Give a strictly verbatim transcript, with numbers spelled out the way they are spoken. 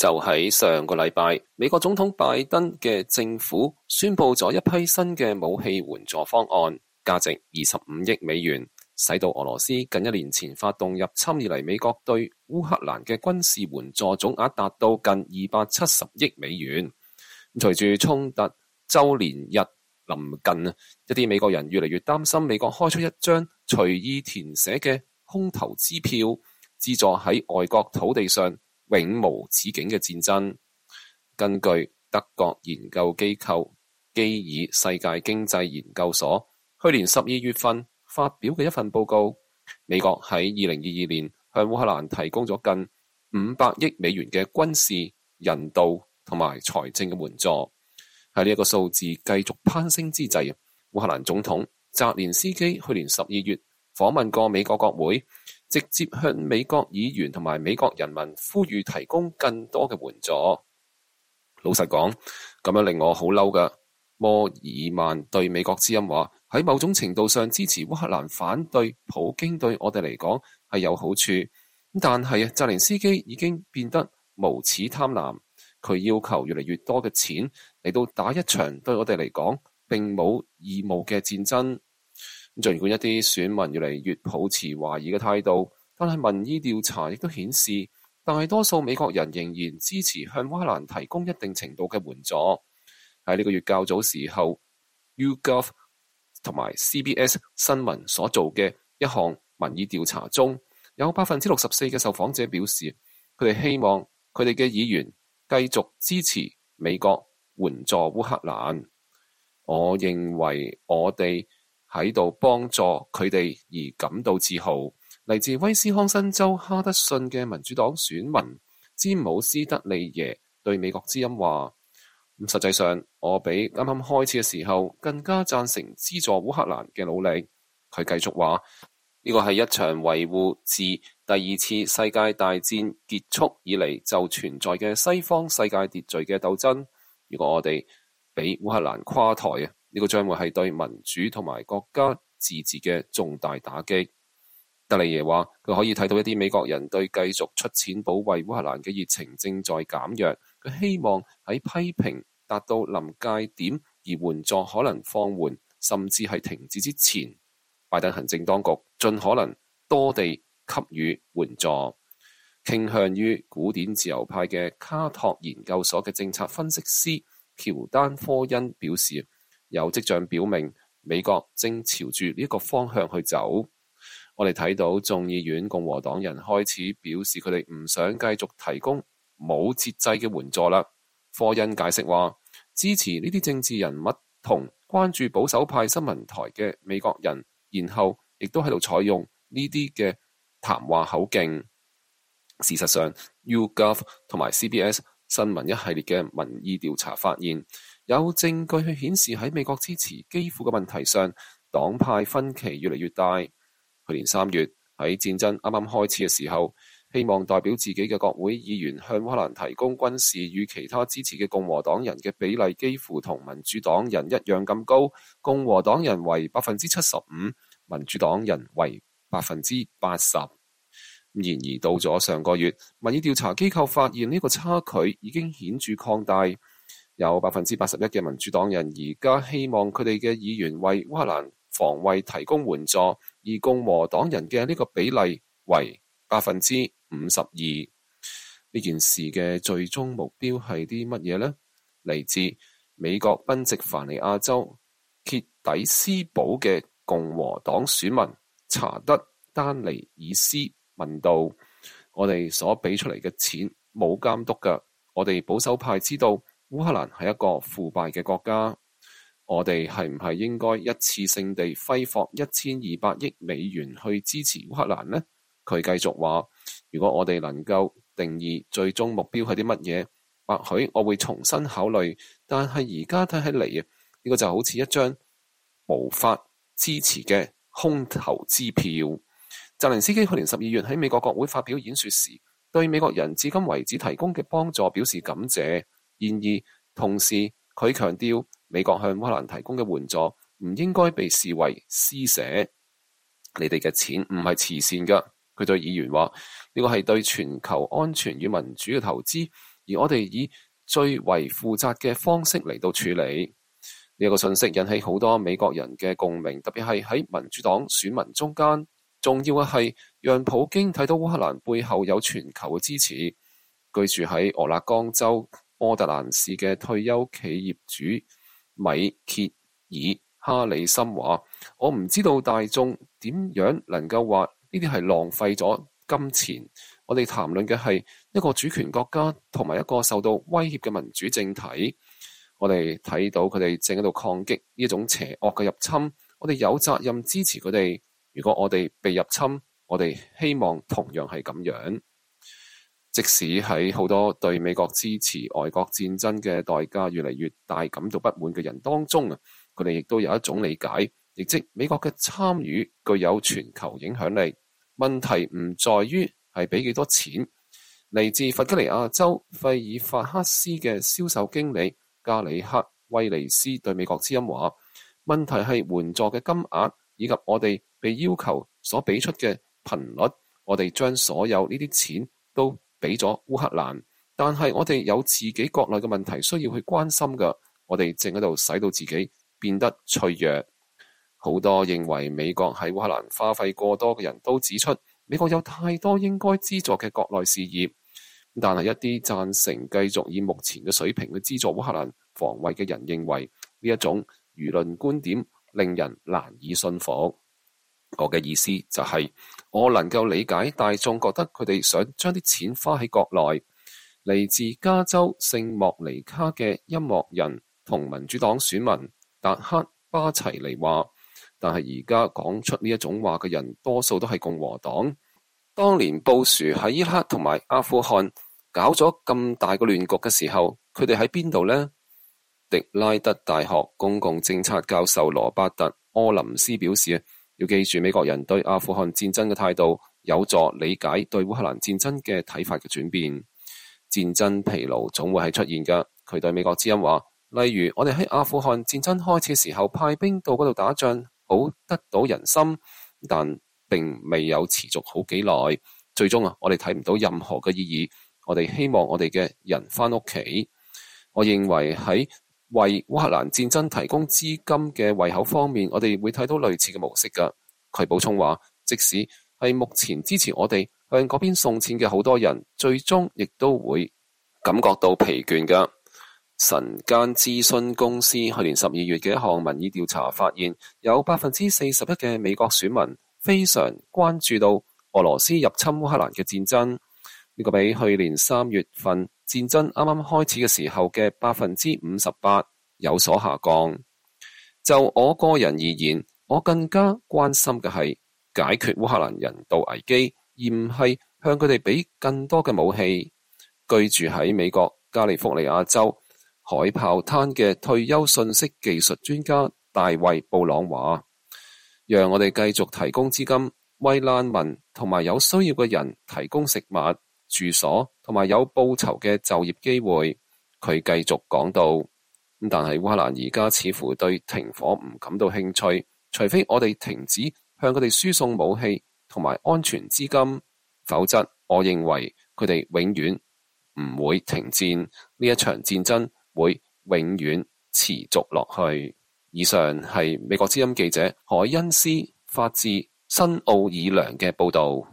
就喺上個禮拜，美國總統拜登嘅政府宣布咗一批新嘅武器援助方案，價值二十五億美元，使到俄羅斯近一年前發動入侵以嚟，美國對烏克蘭嘅軍事援助總額達到近二百七十億美元。隨住衝突周年日臨近，一啲美國人越嚟越擔心美國開出一張隨意填寫嘅空頭支票，資助喺外國土地上永無止境嘅戰爭。根據德國研究機構基爾世界經濟研究所去年十二月份發表嘅一份報告，美國喺二零二二年向烏克蘭提供咗近五百億美元嘅軍事、人道同埋財政嘅援助。喺呢一個數字繼續攀升之際，烏克蘭總統澤連斯基去年十二月訪問過美國國會，直接向美國議員同埋美國人民呼籲提供更多嘅援助。老實講，咁樣令我好嬲㗎。摩爾曼對美國之音話，喺某種程度上支持烏克蘭反對普京對我哋嚟講係有好處，但係啊，澤連斯基已經變得無恥貪婪，佢要求越嚟越多嘅錢嚟到打一場對我哋嚟講並冇義務嘅戰爭。儘管一啲選民越嚟越抱持懷疑嘅態度，但係民意調查亦都顯示，大多數美國人仍然支持向烏克蘭提供一定程度嘅援助。喺呢個月較早時候 YouGov 同埋 C B S 新聞所做嘅一項民意調查中，有百分之六十四嘅受訪者表示，佢哋希望佢哋嘅議員繼續支持美國援助烏克蘭。我認為我哋喺度幫助佢哋而感到自豪。嚟自威斯康辛州哈德遜嘅民主黨選民詹姆斯德利耶對美國之音話，咁實際上我比啱啱開始嘅時候更加贊成資助烏克蘭嘅努力。佢繼續話，呢個係一場維護自第二次世界大戰結束以嚟就存在嘅西方世界秩序嘅鬥爭。如果我哋俾烏克蘭垮台啊，呢個將會係對民主同埋國家自治嘅重大打擊。德利耶話，佢可以睇到一啲美國人對繼續出錢保衛烏克蘭嘅熱情正在減弱。佢希望喺批評達到臨界點而援助可能放緩，甚至係停止之前，拜登行政當局盡可能多地給予援助。傾向於古典自由派嘅卡托研究所嘅政策分析師喬丹科恩表示，有跡象表明美國正朝住呢一個方向去走。我哋睇到眾議院共和黨人開始表示佢哋唔想繼續提供冇節制嘅援助啦。科恩解釋話，支持呢啲政治人物同關注保守派新聞台嘅美國人，然後亦都喺度採用呢啲嘅談話口徑。事實上 YouGov 同埋 C B S 新聞一系列嘅民意調查發現，有證據去顯示喺美國支持基輔嘅問題上，黨派分歧越嚟越大。去年三月喺戰爭啱啱開始嘅時候，希望代表自己嘅國會議員向烏克蘭提供軍事與其他支持嘅共和黨人嘅比例幾乎同民主黨人一樣咁高，共和黨人為百分之七十五，民主黨人為百分之八十。然而到咗上個月，民意調查機構發現呢個差距已經顯著擴大，有百分之八十一嘅民主黨人而家希望佢哋嘅議員為烏克蘭防衛提供援助，而共和黨人嘅呢個比例為百分之五十二。呢件事嘅最終目標係啲乜嘢呢？嚟自美國賓夕凡尼亞州傑底斯堡嘅共和黨選民查德丹尼爾斯問道：我哋所俾出嚟嘅錢冇監督㗎，我哋保守派知道烏克蘭係一個腐敗嘅國家。我哋係唔係應該一次性地揮霍一千二百億美元去支持烏克蘭呢？佢繼續話，如果我哋能夠定義最終目標係啲乜嘢，或許我會重新考慮。但係而家睇起嚟啊，呢個就好似一張無法支持嘅空頭支票。澤連斯基去年十二月喺美國國會發表演說時，對美國人至今為止提供嘅幫助表示感謝。然而同時佢強調，美國向烏克蘭提供嘅援助唔應該被視為施捨，你哋嘅錢唔係慈善㗎。佢對議員話，呢個係對全球安全與民主嘅投資， 而我哋以最為負責嘅方式嚟到處理。呢一個信息引起好多美國人嘅共鳴，特別係喺民主黨選民中間。重要嘅係讓普京睇到烏克蘭背後有全球嘅支持。居住喺俄勒岡州波特蘭市嘅退休企業主米歇爾哈里森話：我唔知道大眾點樣能夠話呢啲係浪費咗金錢。我哋談論嘅係一個主權國家同埋一個受到威脅嘅民主政體。我哋睇到佢哋正喺度抗擊呢種邪惡嘅入侵，我哋有責任支持佢哋。如果我哋被入侵，我哋希望同樣係咁樣。即使喺好多對美國支持外國戰爭嘅代價越嚟越大感到不滿嘅人當中啊，佢哋亦都有一種理解，亦即美國嘅參與具有全球影響力。問題唔在於係俾幾多錢。嚟自弗吉尼亞州費爾法克斯嘅銷售經理加里克威利斯對美國之音話：問題係援助嘅金額以及我哋被要求所俾出嘅頻率。我哋將所有呢啲錢都俾咗烏克蘭，但係我哋有自己國內嘅問題需要去關心㗎。我哋正喺度使到自己變得脆弱。好多認為美國喺烏克蘭花費過多嘅人都指出，美國有太多應該資助嘅國內事業，但係一啲贊成繼續以目前嘅水平去資助烏克蘭防衛嘅人認為呢一種輿論觀點令人難以信服。我嘅意思就係，我能夠理解大眾覺得佢哋想將啲錢花喺國內。嚟自加州聖莫尼卡嘅音樂人同民主黨選民達克巴齊尼話，但係而家講出呢一種話嘅人多數都係共和黨。當年布殊喺伊拉克同埋阿富汗搞咗咁大個亂局嘅時候，佢哋喺邊度呢？迪拉德大學公共政策教授羅伯特柯林斯表示，要記住美國人對阿富汗戰爭嘅態度，有助理解對烏克蘭戰爭嘅睇法嘅轉變。戰爭疲勞總會係出現㗎。佢對美國之音話，例如我哋喺阿富汗戰爭開始嘅時候派兵到嗰度打仗，好得到人心，但並未有持續好幾耐。最終啊，我哋睇唔到任何嘅意義。我哋希望我哋嘅人返屋企。我認為喺為烏克蘭戰爭提供資金嘅胃口方面，我哋會睇到類似嘅模式㗎。佢補充話，即使係目前支持我哋向嗰邊送錢嘅好多人，最終亦都會感覺到疲倦㗎。晨間諮詢公司去年十二月嘅一項民意調查發現，有百分之四十一嘅美國選民非常關注到俄羅斯入侵烏克蘭嘅戰爭。呢個比去年三月份戰爭啱啱開始嘅時候嘅百分之五十八有所下降。就我個人而言，我更加關心嘅係解決烏克蘭人道危機，而唔係向佢哋俾更多嘅武器。居住喺美國加利福尼亞州海豹灘嘅退休信息技術專家大衛布朗話，讓我哋繼續提供資金，為難民同埋有需要嘅人提供食物、住所同埋有報酬嘅就業機會。佢繼續講到，但係烏克蘭而家似乎對停火唔感到興趣，除非我哋停止向佢哋輸送武器同埋安全資金，否則我認為佢哋永遠唔會停戰，呢一場戰爭會永遠持續落去。以上係美國之音記者海恩斯發自新奧爾良嘅報道。